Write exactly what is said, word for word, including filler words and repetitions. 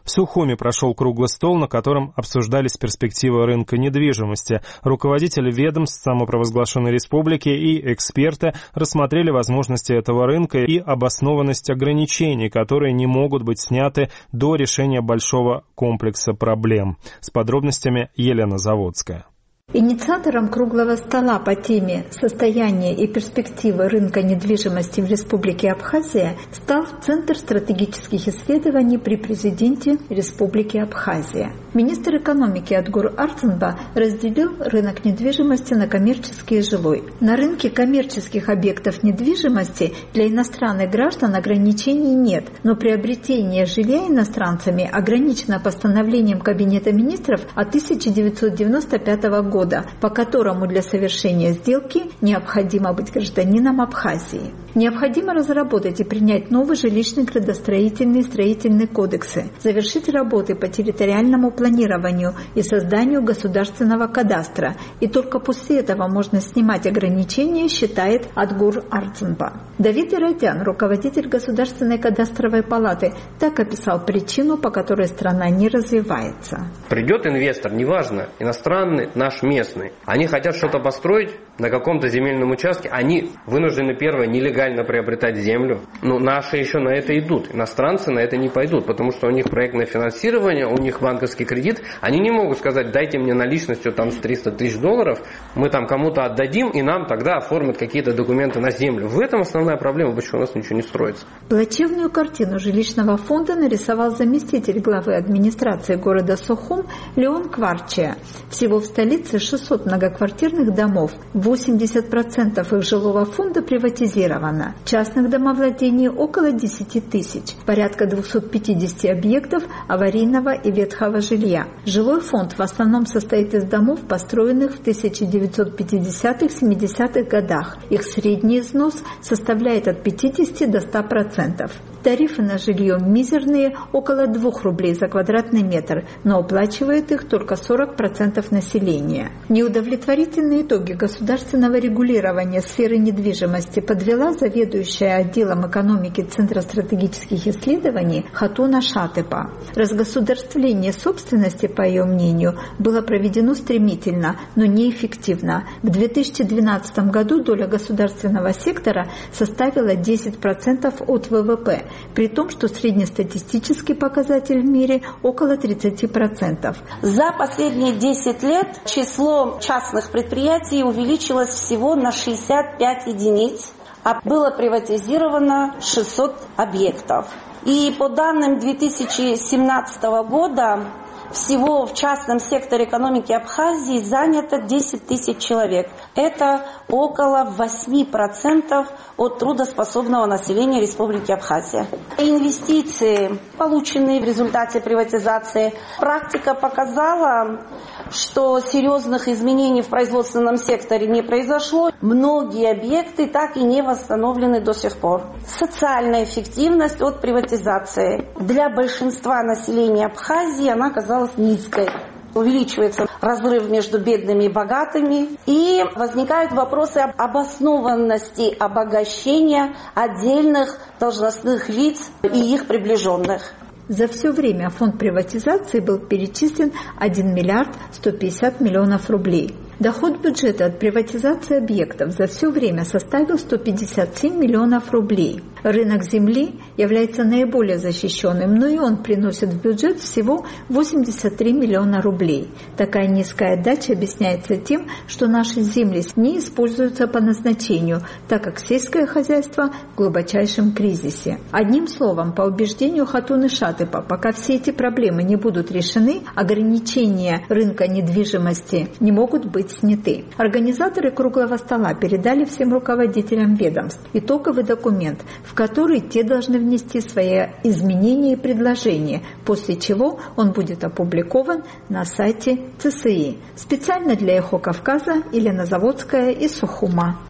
В Сухуми прошел круглый стол, на котором обсуждались перспективы рынка недвижимости. Руководители ведомств самопровозглашенной республики и эксперты рассмотрели возможности этого рынка и обоснованность ограничений, которые не могут быть сняты до решения большого комплекса проблем. С подробностями Елена Заводская. Инициатором круглого стола по теме «Состояние и перспективы рынка недвижимости в Республике Абхазия» стал Центр стратегических исследований при президенте Республики Абхазия. Министр экономики Адгур Арцинба разделил рынок недвижимости на коммерческий и жилой. На рынке коммерческих объектов недвижимости для иностранных граждан ограничений нет, но приобретение жилья иностранцами ограничено постановлением Кабинета министров от тысяча девятьсот девяносто пятого года. По которому для совершения сделки необходимо быть гражданином Абхазии. Необходимо разработать и принять новые жилищные, градостроительные и строительные кодексы, завершить работы по территориальному планированию и созданию государственного кадастра. И только после этого можно снимать ограничения, считает Адгур Арцинба. Давид Иродян, руководитель Государственной кадастровой палаты, так описал причину, по которой страна не развивается. Придет инвестор, неважно, иностранный, наш местный. Они хотят что-то построить на каком-то земельном участке. Они вынуждены, первое, нелегально приобретать землю. Но наши еще на это идут. Иностранцы на это не пойдут, потому что у них проектное финансирование, у них банковский кредит. Они не могут сказать: дайте мне наличностью там с триста тысяч долларов, мы там кому-то отдадим, и нам тогда оформят какие-то документы на землю. В этом основная проблема, почему у нас ничего не строится. Плачевную картину жилищного фонда нарисовал заместитель главы администрации города Сухум Леон Кварчия. Всего в столице шестьсот многоквартирных домов, восемьдесят процентов их жилого фонда приватизировано. Частных домовладений около десять тысяч, порядка двести пятьдесят объектов аварийного и ветхого жилья. Жилой фонд в основном состоит из домов, построенных в тысяча девятьсот пятидесятых-семидесятых годах. Их средний износ составляет от пятидесяти до ста процентов. Тарифы на жилье мизерные, около двух рублей за квадратный метр, но оплачивает их только сорок процентов населения. Неудовлетворительные итоги государственного регулирования сферы недвижимости подвела заведующая отделом экономики Центра стратегических исследований Хатуна Шатепа. Разгосударствление собственности, по ее мнению, было проведено стремительно, но неэффективно. В две тысячи двенадцатом году доля государственного сектора составила десять процентов от вэ вэ пэ, при том, что среднестатистический показатель в мире около тридцати процентов. За последние десять лет число частных предприятий увеличилось всего на шестьдесят пять единиц, а было приватизировано шестьсот объектов. И по данным две тысячи семнадцатого года всего в частном секторе экономики Абхазии занято десять тысяч человек. Это около восемь процентов от трудоспособного населения Республики Абхазия. Инвестиции, полученные в результате приватизации, практика показала, что серьезных изменений в производственном секторе не произошло. Многие объекты так и не восстановлены до сих пор. Социальная эффективность от приватизации для большинства населения Абхазии она оказалась низкой. Увеличивается разрыв между бедными и богатыми, и возникают вопросы об обоснованности обогащения отдельных должностных лиц и их приближенных. За все время фонд приватизации был перечислен один миллиард сто пятьдесят миллионов рублей. Доход бюджета от приватизации объектов за все время составил сто пятьдесят семь миллионов рублей. Рынок земли является наиболее защищенным, но и он приносит в бюджет всего восемьдесят три миллиона рублей. Такая низкая отдача объясняется тем, что наши земли не используются по назначению, так как сельское хозяйство в глубочайшем кризисе. Одним словом, по убеждению Хатуны Шатепа, пока все эти проблемы не будут решены, ограничения рынка недвижимости не могут быть сняты. Организаторы круглого стола передали всем руководителям ведомств итоговый документ, в который те должны внести свои изменения и предложения, после чего он будет опубликован на сайте цэ эс и. Специально для Эхо Кавказа Елена Заводская из Сухума.